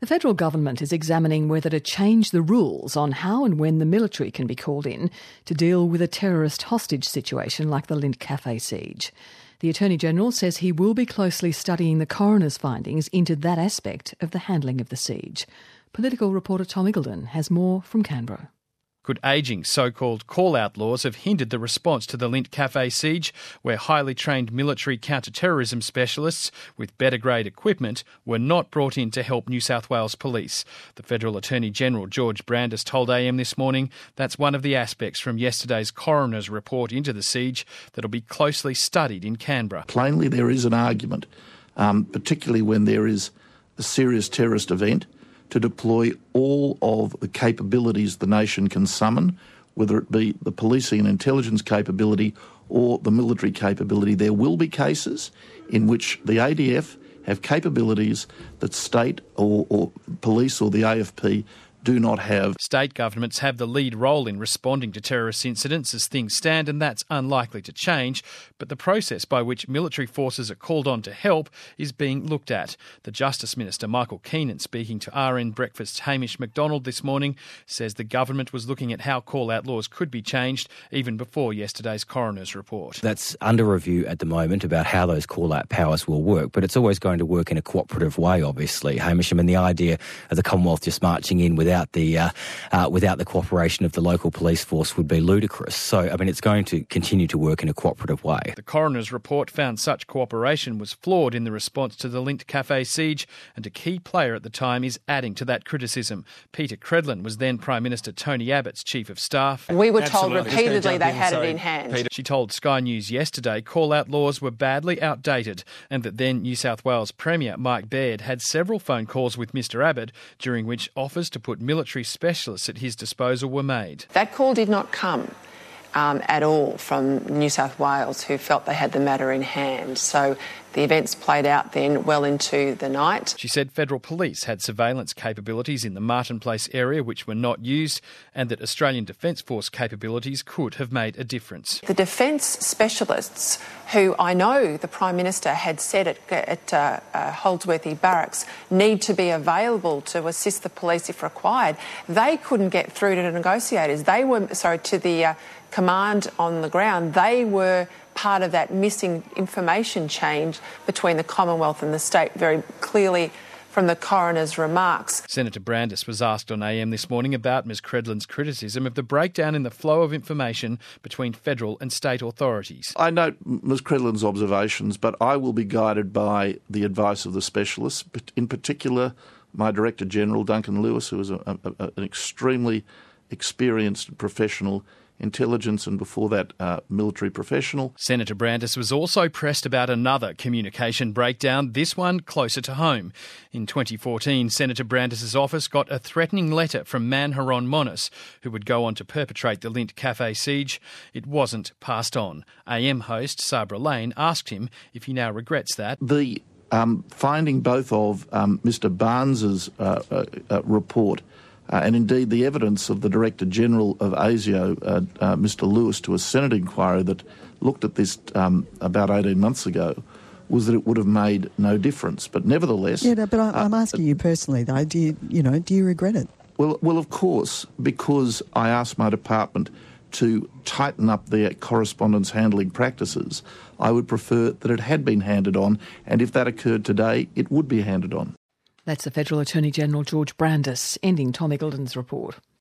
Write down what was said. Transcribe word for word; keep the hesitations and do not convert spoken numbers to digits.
The federal government is examining whether to change the rules on how and when the military can be called in to deal with a terrorist hostage situation like the Lindt Cafe siege. The Attorney-General says he will be closely studying the coroner's findings into that aspect of the handling of the siege. Political reporter Tom Iggulden has more from Canberra. Could ageing so-called call-out laws have hindered the response to the Lindt Cafe siege, where highly trained military counter-terrorism specialists with better-grade equipment were not brought in to help New South Wales Police? The Federal Attorney-General George Brandis told A M this morning that's one of the aspects from yesterday's coroner's report into the siege that'll be closely studied in Canberra. Plainly, there is an argument, um, particularly when there is a serious terrorist event, to deploy all of the capabilities the nation can summon, whether it be the policing and intelligence capability or the military capability. There will be cases in which the A D F have capabilities that state or, or police or the A F P do not have. State governments have the lead role in responding to terrorist incidents as things stand, and that's unlikely to change. But the process by which military forces are called on to help is being looked at. The Justice Minister, Michael Keenan, speaking to R N Breakfast's Hamish McDonald this morning, says the government was looking at how call-out laws could be changed even before yesterday's coroner's report. That's under review at the moment about how those call-out powers will work, but it's always going to work in a cooperative way, obviously, Hamish. I mean, the idea of the Commonwealth just marching in without Without the uh, uh, without the cooperation of the local police force would be ludicrous. So, I mean, it's going to continue to work in a cooperative way. The coroner's report found such cooperation was flawed in the response to the Lindt Cafe siege, and a key player at the time is adding to that criticism. Peter Credlin was then Prime Minister Tony Abbott's Chief of Staff. We were told repeatedly they had it in hand. Peter, she told Sky News yesterday call-out laws were badly outdated, and that then New South Wales Premier Mike Baird had several phone calls with Mr Abbott, during which offers to put military specialists at his disposal were made. That call did not come um, at all from New South Wales, who felt they had the matter in hand. So the events played out then well into the night. She said federal police had surveillance capabilities in the Martin Place area which were not used, and that Australian Defence Force capabilities could have made a difference. The defence specialists, who I know the Prime Minister had said at, at uh, uh, Holdsworthy Barracks need to be available to assist the police if required, they couldn't get through to the negotiators. They were, sorry, to the uh, command on the ground. They were part of that missing information change between the Commonwealth and the state, very clearly from the coroner's remarks. Senator Brandis was asked on A M this morning about Ms Credlin's criticism of the breakdown in the flow of information between federal and state authorities. I note Ms Credlin's observations, but I will be guided by the advice of the specialists, in particular my Director General, Duncan Lewis, who is a, a, a, an extremely experienced professional intelligence and before that uh, military professional. Senator Brandis was also pressed about another communication breakdown, this one closer to home. In twenty fourteen, Senator Brandis's office got a threatening letter from Manharon Monis, who would go on to perpetrate the Lindt Cafe siege. It wasn't passed on. A M host Sabra Lane asked him if he now regrets that. The um, finding both of um, Mr Barnes's uh, uh, uh, report Uh, and indeed the evidence of the Director General of ASIO, uh, uh, Mr Lewis, to a Senate inquiry that looked at this um, about eighteen months ago, was that it would have made no difference. But nevertheless... Yeah, no, but I, I'm asking uh, you personally, though, do you, you know, do you regret it? Well, well, of course, because I asked my department to tighten up their correspondence handling practices, I would prefer that it had been handed on, and if that occurred today, it would be handed on. That's the Federal Attorney-General George Brandis, ending Tom Iggulden's report.